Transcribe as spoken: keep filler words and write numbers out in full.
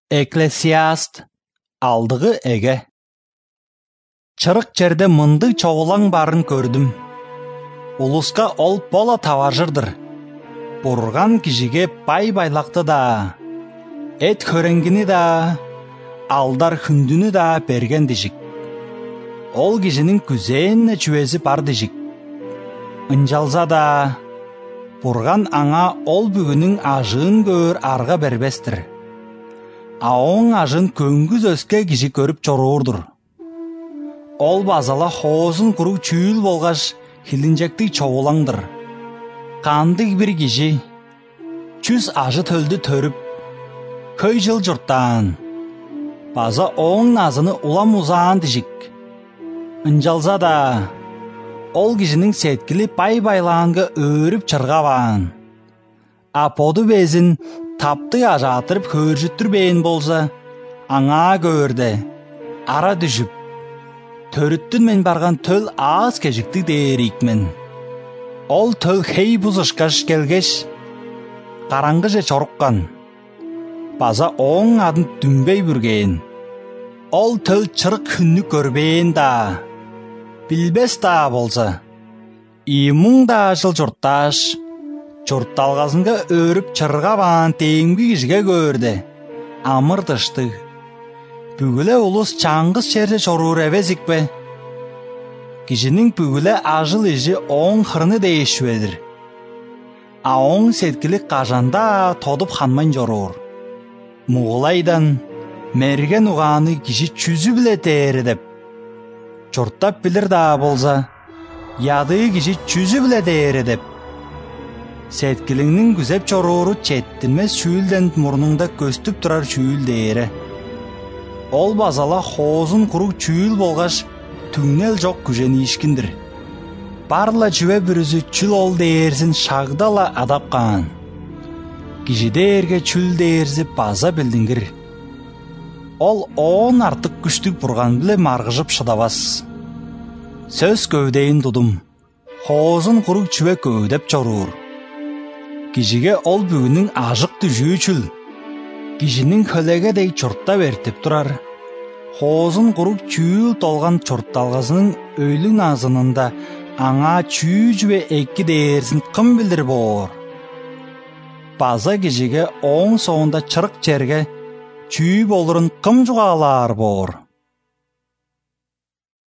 Экклесиаст алдығы эге. Чырык жерде мындык чогулаң барын көрдүм. Улуска ол пола таважырдыр. Бурган кишиге бай байлакты да, эт хөреңгини да, алдар хүндүнү да берген дижик. Ол кишинин күзээне чүбеси бар дижик. Ынжалса да, Бурган аңа ол бүгүнүн ажыын көөр арга бербестир. А оң ажын көңгүз өске киши көрүп чоруурдур. Ол базала хоозун курук чүүл болгаш хилинжектик чогулаңдыр. Кандык бир киши чүз ажы төлдү төрүп, көй жыл журттан база оң назыны улам узаан дижик. Ынжалса да, ол кишинин сеткили бай байлаанга өөрүп чыргабаан. А поду безин тапты ажатырып көржүттүрбейин болса, аңа көөрдө ара düşүп, төрүттүн мен барган төл ааз кежикти дээрикмен. Ол төл хей бузышкаш келгеш, караңгы же чоруккан. База оң адын дүнбей бүрген. Ол төл чырык хүннү көрбейин да, билбес да болса, иймуң да жыл журтташ, журтталгасынга өөрүп чыргабаан теңби кишиге көрдө амыр дышты. Бүгүле улус чаңгыз черде чоруур эбезикпе? Кишинин бүгүле ажыл ижи оң хырыны дейишбедир. А оң сеткили кажанда тодуп ханмайн жоруур. Мугулайдан мерген угааны киши чүзү биле тээри деп. Журттап билир да болса, яды киши чүзү биле тээри деп. Сеткилиңнин күзеп чорууру четтинмес чүүлден мурнуңда көстүп турар чүүл дээре. Ол базала хоозун курук чүүл болгаш түңнел жок күжени ишкиндир. Барла чүбе бүрүзү чүл ол дээрсин шагдала адапкан. Киши дээрге чүл дээрси база билдиңгир. Ол оон артык күчтүк бурган биле маргыжып шыдабас. Сөз көвдейин тудум. Хоозун курук чүбе көөдөп чоруур. Кишиге ол бүгүнүн ажык түжүү чүл. Кишинин хөлегедей чурттап ертип турар. Хоозун курук чүүл толган чуртталгасынын өйлүн азынында аңа чүү жүбе эки дээрсин кым билдир боор. База кишиге оң соонда чырык жерге чүү болурун кым жугаалаар боор.